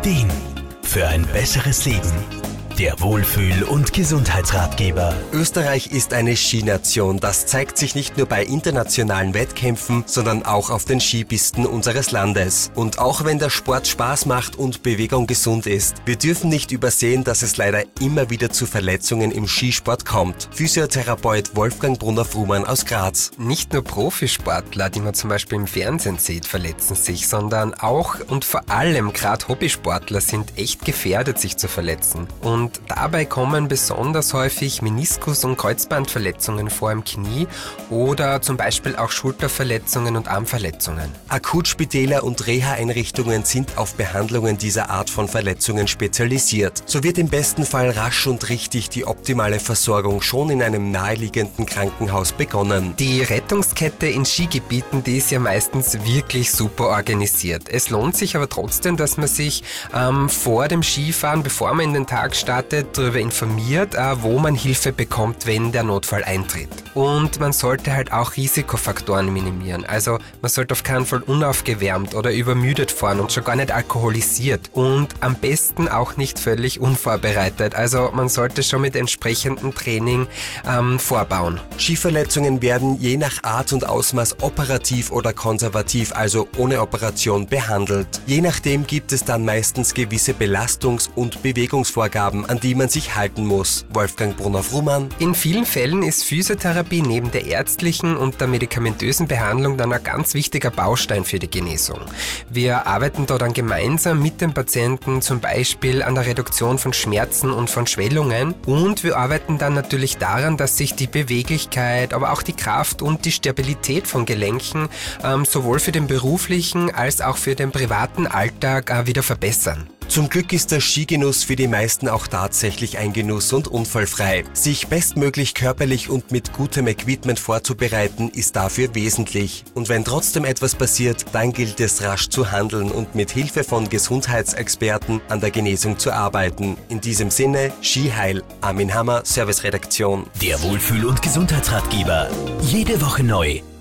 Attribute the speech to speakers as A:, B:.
A: Ideen für ein besseres Leben. Der Wohlfühl- und Gesundheitsratgeber.
B: Österreich ist eine Skination. Das zeigt sich nicht nur bei internationalen Wettkämpfen, sondern auch auf den Skipisten unseres Landes. Und auch wenn der Sport Spaß macht und Bewegung gesund ist, wir dürfen nicht übersehen, dass es leider immer wieder zu Verletzungen im Skisport kommt. Physiotherapeut Wolfgang Brunner-Frumann aus Graz.
C: Nicht nur Profisportler, die man zum Beispiel im Fernsehen sieht, verletzen sich, sondern auch und vor allem gerade Hobbysportler sind echt gefährdet, sich zu verletzen. Und dabei kommen besonders häufig Meniskus- und Kreuzbandverletzungen vor im Knie oder zum Beispiel auch Schulterverletzungen und Armverletzungen.
B: Akutspitäler und Reha-Einrichtungen sind auf Behandlungen dieser Art von Verletzungen spezialisiert. So wird im besten Fall rasch und richtig die optimale Versorgung schon in einem naheliegenden Krankenhaus begonnen.
C: Die Rettungskette in Skigebieten, die ist ja meistens wirklich super organisiert. Es lohnt sich aber trotzdem, dass man sich vor dem Skifahren, bevor man in den Tag startet, darüber informiert, wo man Hilfe bekommt, wenn der Notfall eintritt. Und man sollte halt auch Risikofaktoren minimieren. Also man sollte auf keinen Fall unaufgewärmt oder übermüdet fahren und schon gar nicht alkoholisiert. Und am besten auch nicht völlig unvorbereitet. Also man sollte schon mit entsprechendem Training vorbauen.
B: Skiverletzungen werden je nach Art und Ausmaß operativ oder konservativ, also ohne Operation, behandelt. Je nachdem gibt es dann meistens gewisse Belastungs- und Bewegungsvorgaben, an die man sich halten muss. Wolfgang Brunner-Frumann.
C: In vielen Fällen ist Physiotherapie neben der ärztlichen und der medikamentösen Behandlung dann ein ganz wichtiger Baustein für die Genesung. Wir arbeiten da dann gemeinsam mit dem Patienten zum Beispiel an der Reduktion von Schmerzen und von Schwellungen und wir arbeiten dann natürlich daran, dass sich die Beweglichkeit, aber auch die Kraft und die Stabilität von Gelenken sowohl für den beruflichen als auch für den privaten Alltag wieder verbessern.
B: Zum Glück ist der Skigenuss für die meisten auch tatsächlich ein Genuss und unfallfrei. Sich bestmöglich körperlich und mit gutem Equipment vorzubereiten, ist dafür wesentlich. Und wenn trotzdem etwas passiert, dann gilt es rasch zu handeln und mit Hilfe von Gesundheitsexperten an der Genesung zu arbeiten. In diesem Sinne, Skiheil, Armin Hammer, Serviceredaktion.
A: Der Wohlfühl- und Gesundheitsratgeber. Jede Woche neu.